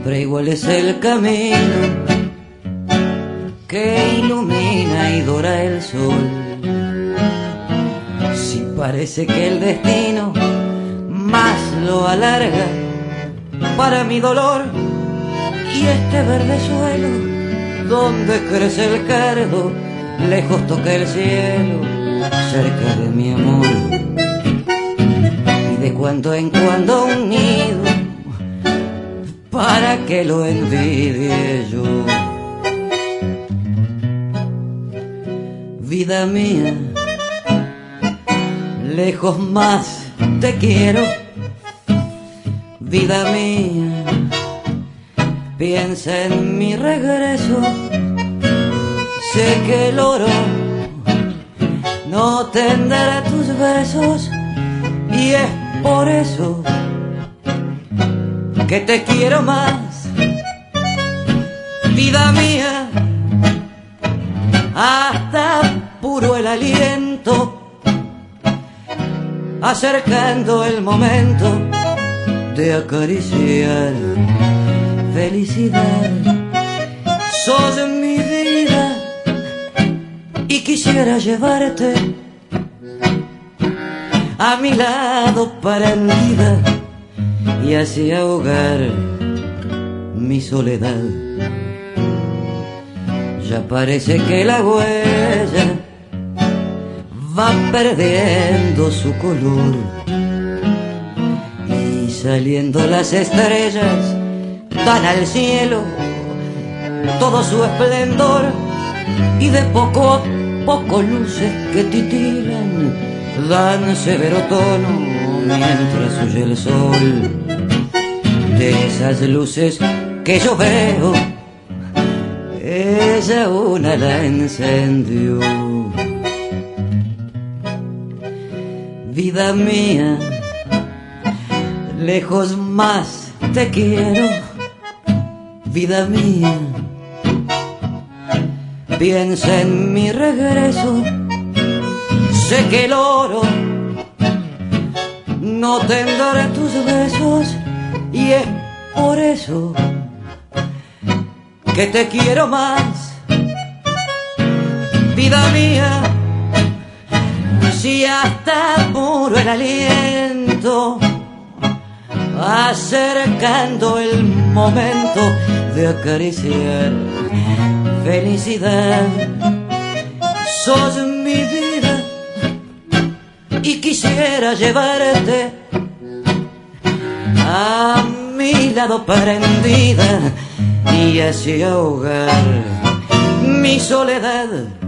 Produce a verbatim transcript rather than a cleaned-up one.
siempre igual es el camino que ilumina y dora el sol. Si parece que el destino más lo alarga para mi dolor, y este verde suelo donde crece el cardo lejos toca el cielo, cerca de mi amor. Y de cuando en cuando un nido para que lo envidie yo. Vida mía, lejos más te quiero. Vida mía, piensa en mi regreso. Sé que el oro no tendrá tus besos, y es por eso que te quiero más. Vida mía, hasta puro el aliento, acercando el momento de acariciar felicidad. Sos mi vida y quisiera llevarte a mi lado prendida y así ahogar mi soledad. Ya parece que la huella va perdiendo su color, y saliendo las estrellas dan al cielo todo su esplendor, y de poco a poco luces que titilan dan severo tono mientras huye el sol. De esas luces que yo veo, ella una la encendió. Vida mía, lejos más te quiero. Vida mía, piensa en mi regreso. Sé que el oro no tendrá tus besos, y es por eso que te quiero más. Vida mía, si hasta puro el aliento, acercando el momento de acariciar felicidad. Sos mi vida y quisiera llevarte a mi lado prendida y así ahogar mi soledad.